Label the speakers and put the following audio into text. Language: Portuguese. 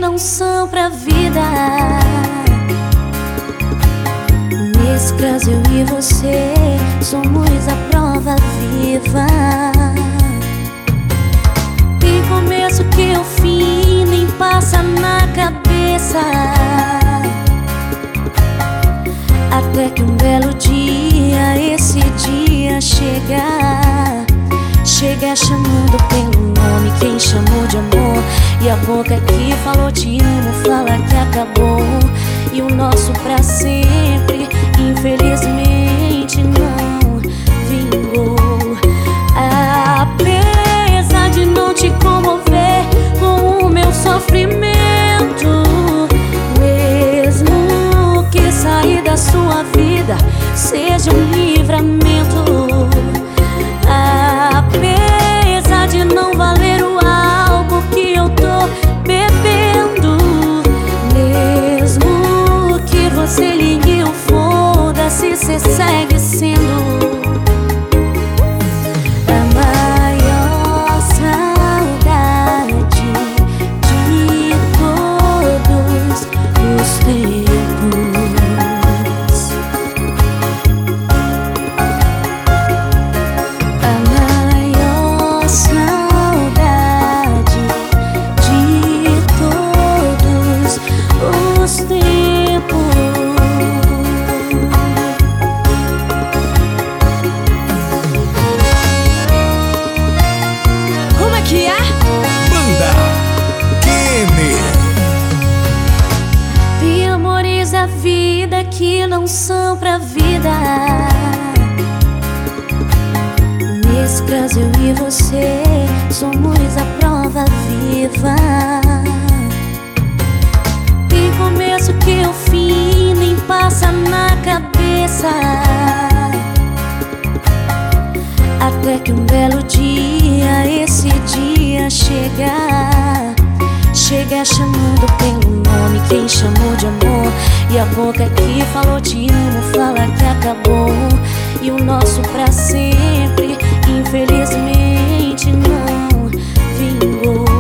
Speaker 1: não são pra vida. Nesse caso eu e você somos a prova viva. Tem começo que o fim nem passa na cabeça, até que um belo dia, esse dia chega chamando pelo nome quem chamou de amor. E a boca que falou te amo fala que acabou, e o nosso pra sempre infelizmente não vingou. Apesar de não te comover com o meu sofrimento, mesmo que sair da sua vida seja um livramento, apesar de não valer o álcool que eu tô bebendo, mesmo que você ligue o foda-se, cê segue sendo a maior saudade de todos os tempos. Tem amores da vida que não são pra vida. Nesse caso eu e você somos a prova viva. Tem começo que o fim nem passa na cabeça, até que um belo dia, esse dia chega chamando pelo nome quem chamou de amor. E a boca que falou te amo fala que acabou, e o nosso pra sempre infelizmente não vingou.